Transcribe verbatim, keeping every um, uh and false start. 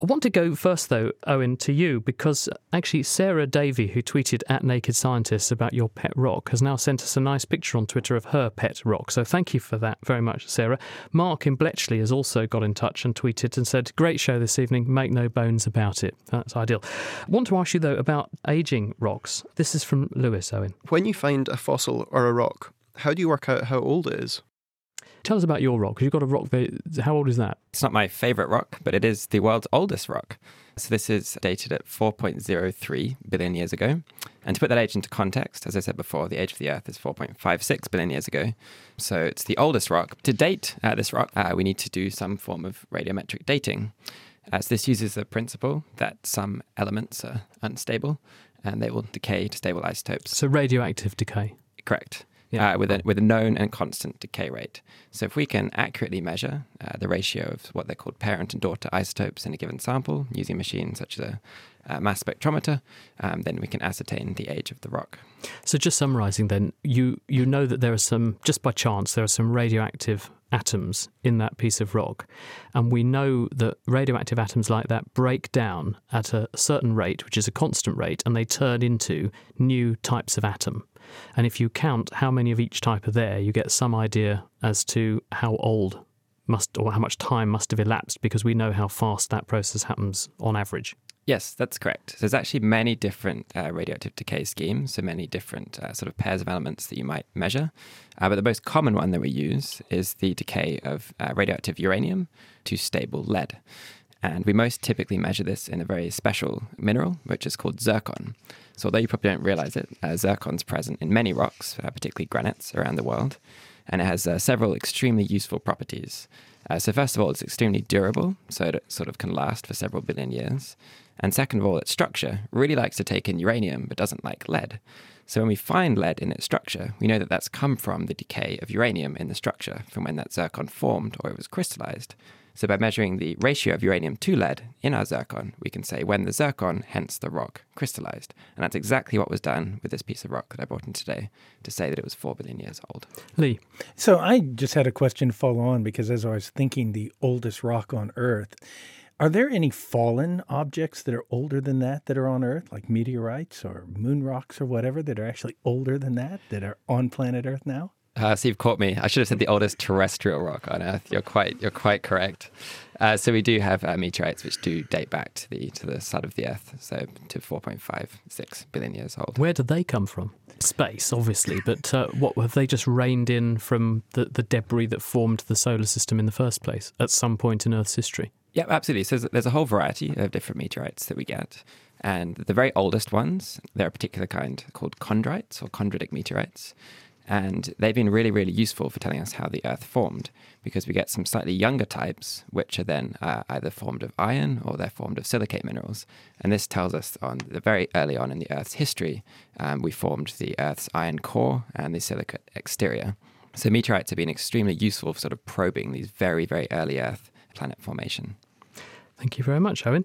I want to go first, though, Owen, to you, because actually Sarah Davey, who tweeted at Naked Scientists about your pet rock, has now sent us a nice picture on Twitter of her pet rock. So thank you for that very much, Sarah. Mark in Bletchley has also got in touch and tweeted and said, great show this evening, make no bones about it. That's ideal. I want to ask you, though, about ageing rocks. This is from Lewis, Owen. When you find a fossil or a rock, how do you work out how old it is? Tell us about your rock, because you've got a rock there. How old is that? It's not my favourite rock, but it is the world's oldest rock. So this is dated at four point zero three billion years ago. And to put that age into context, as I said before, the age of the Earth is four point five six billion years ago. So it's the oldest rock. To date uh, this rock, uh, we need to do some form of radiometric dating. Uh, so this uses the principle that some elements are unstable and they will decay to stable isotopes. So radioactive decay. Correct. Yeah. Uh, with, a, with a known and constant decay rate. So if we can accurately measure uh, the ratio of what they're called parent and daughter isotopes in a given sample using machines such as a, a mass spectrometer, um, then we can ascertain the age of the rock. So just summarising then, you, you know that there are some, just by chance, there are some radioactive atoms in that piece of rock. And we know that radioactive atoms like that break down at a certain rate, which is a constant rate, and they turn into new types of atom. And if you count how many of each type are there, you get some idea as to how old must or how much time must have elapsed, because we know how fast that process happens on average. Yes, that's correct. So there's actually many different uh, radioactive decay schemes, so many different uh, sort of pairs of elements that you might measure. Uh, but the most common one that we use is the decay of uh, radioactive uranium to stable lead. And we most typically measure this in a very special mineral, which is called zircon. So although you probably don't realize it, uh, zircon's present in many rocks, uh, particularly granites around the world. And it has uh, several extremely useful properties. Uh, so first of all, it's extremely durable, so it sort of can last for several billion years. And second of all, its structure really likes to take in uranium, but doesn't like lead. So when we find lead in its structure, we know that that's come from the decay of uranium in the structure from when that zircon formed or it was crystallized. So by measuring the ratio of uranium to lead in our zircon, we can say when the zircon, hence the rock, crystallized. And that's exactly what was done with this piece of rock that I brought in today, to say that it was four billion years old. Lee. So I just had a question to follow on, because as I was thinking the oldest rock on Earth, are there any fallen objects that are older than that that are on Earth, like meteorites or moon rocks or whatever, that are actually older than that, that are on planet Earth now? Uh, so you've caught me. I should have said the oldest terrestrial rock on Earth. You're quite, you're quite correct. Uh, so we do have uh, meteorites which do date back to the to the start of the Earth, so to four point five six billion years old. Where did they come from? Space, obviously, but uh, what have they just rained in from the, the debris that formed the solar system in the first place at some point in Earth's history? Yeah, absolutely. So there's a whole variety of different meteorites that we get. And the very oldest ones, they're a particular kind called chondrites or chondritic meteorites. And they've been really, really useful for telling us how the Earth formed, because we get some slightly younger types, which are then uh, either formed of iron or they're formed of silicate minerals. And this tells us on the very early on in the Earth's history, um, we formed the Earth's iron core and the silicate exterior. So meteorites have been extremely useful for sort of probing these very, very early Earth planet formation. Thank you very much, Owen.